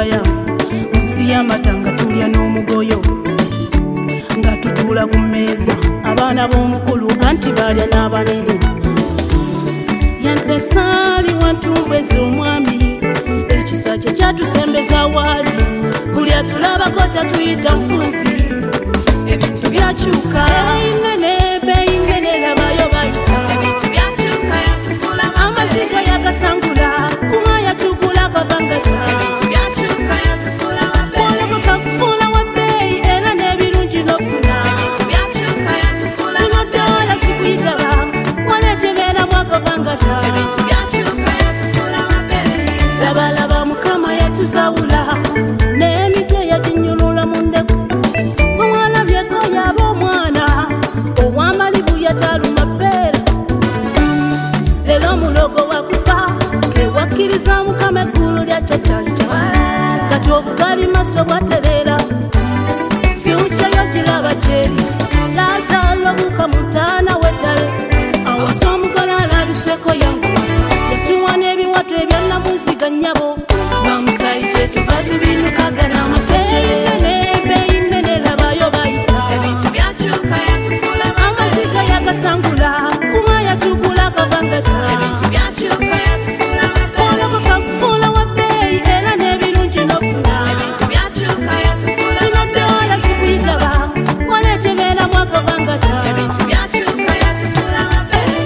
Bulaya nsi y'amatanga tulya n'omugoyo nga tutuula ku mmeeza abaana b'omukulu anti balya n'abanene yadde saali wantumbweza omwami ekisa kye kyatusembeza waali buli atulabako tatuyita nfunzi ebintu byakyuka beyinene labayo bayita ebintu byakyuka yatufuula amaziga yagasangula kuma yatugula kabangata ebintu byakyuka yatufuula olokoka kufuula wabbeeyi era n'ebirungi nofuna ebintu byakyuka yatufuula zinodola zikuyitaba waleetebeeramu akabangata ebintu byakyuka yatufuula wabbeeyi labalaba mukama yatuzawula n'emitwe yaginyulula mu ndeku bwewalabyeko yaba omwana ow'amalibu yataluma bbeere lero omulogo wakufa kewakkiriza mukama eggulu lya cacanja kati obugali maso bwaterera fyuca yo giraba gyeri lazaalwa buka mutaana wetale awasa omugala alabiseko yanguwa yatuwa n'ebiwato ebyanamunsiga nnyabo namusayi kyetuva tubinukaga n'amasejere beyinene labayo bayita ebintu byakyuka yatufuula amaziga yagasangula kuma yatugula kabangata ebintu byakyuka yatufuula olokoka kufuula wabbeeyi era n'ebirungi nofuna ebintu byakyuka yatufuula zinodola zikuyitaba waleetebeeramu akabangata ebintu byakyuka yatufuula wabbeeyi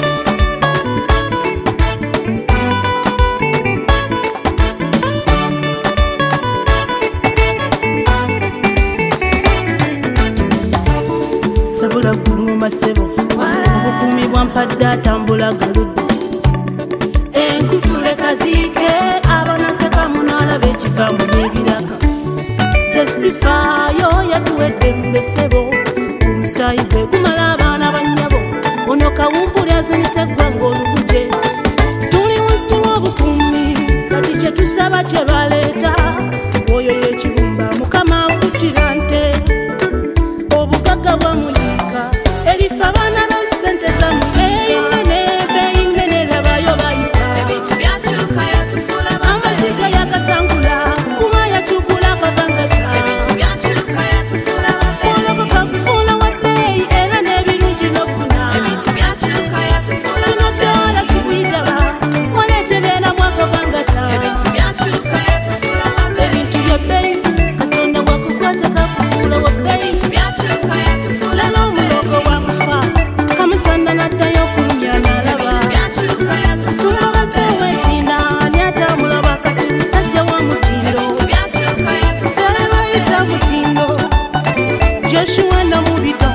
sabula gunguma sebo obukumi bwampadde atambula galudde enkutule kaziike abanaseka munalaba ekivaamu n'ebiraka ze sifaayo yatuwedde mbesebo omusaayi gwe gumala abaana bannyabo ono kawumpuli azinyisa eggwanga oluguje tuli wansi w'obukumi kati kye tusaba kye baleeta oyo y'ekibumba mukama nkutira nte obugagga bwamuyiika erifa abaana b'essente beyinene labayo bayita ebintu byakyuka yatufuula amaziga yagasangula kuma yatugula kabangata ebintu byakyuka yatufuula olokoka kufuula wabbeeyi era n'ebirungi nofuna ebintu byakyuka yatufuula zinodola zikuyitaba waleetebeeramu akabangata ebintu byakyuka yatufuula ebintu byabbeeyi katonda wakukwata kakufuula wabbeeyi byakyuka yatufuula n'omulogo wakufa kamutanda naddayo okulumya n'alaba byakyuka yatufuula bazewetina ani atamulaba kati musajja wa mutindo byakyuka yatufuula bayita mutindo Joshua namubika